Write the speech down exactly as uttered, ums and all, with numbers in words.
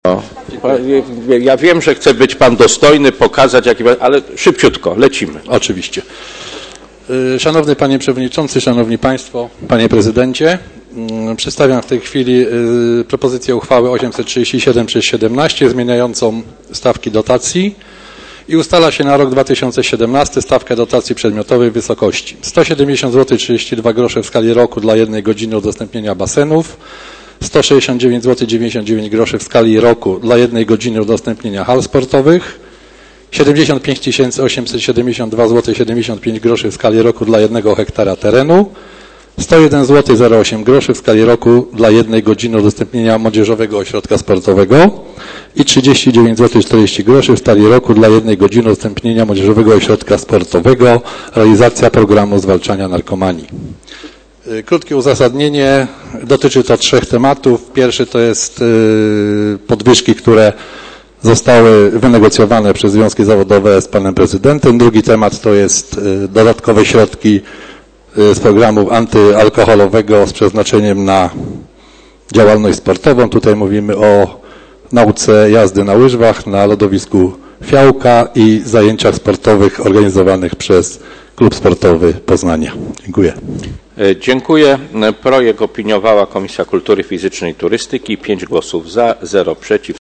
No, ja wiem, że chce być pan dostojny, pokazać, jaki, ale szybciutko, lecimy. Oczywiście. Szanowny Panie Przewodniczący, Szanowni Państwo, Panie Prezydencie, przedstawiam w tej chwili propozycję uchwały osiemset trzydzieści siedem przez siedemnaście zmieniającą stawki dotacji i ustala się na rok dwa tysiące siedemnasty stawkę dotacji przedmiotowej w wysokości sto siedemdziesiąt złotych trzydzieści dwa grosze w skali roku dla jednej godziny udostępnienia basenów, sto sześćdziesiąt dziewięć złotych dziewięćdziesiąt dziewięć groszy w skali roku dla jednej godziny udostępnienia hal sportowych, siedemdziesiąt pięć tysięcy osiemset siedemdziesiąt dwa złote siedemdziesiąt pięć groszy w skali roku dla jednego hektara terenu, sto jeden złoty zero osiem groszy w skali roku dla jednej godziny udostępnienia młodzieżowego ośrodka sportowego i trzydzieści dziewięć złotych czterdzieści groszy w skali roku dla jednej godziny udostępnienia młodzieżowego ośrodka sportowego, realizacja programu zwalczania narkomanii. Krótkie uzasadnienie, dotyczy to trzech tematów. Pierwszy to jest podwyżki, które zostały wynegocjowane przez związki zawodowe z panem prezydentem. Drugi temat to jest dodatkowe środki z programu antyalkoholowego z przeznaczeniem na działalność sportową. Tutaj mówimy o nauce jazdy na łyżwach na lodowisku Fiałka i zajęciach sportowych organizowanych przez Klub Sportowy Poznania. Dziękuję. Dziękuję. Projekt opiniowała Komisja Kultury Fizycznej i Turystyki. Pięć głosów za, zero przeciw.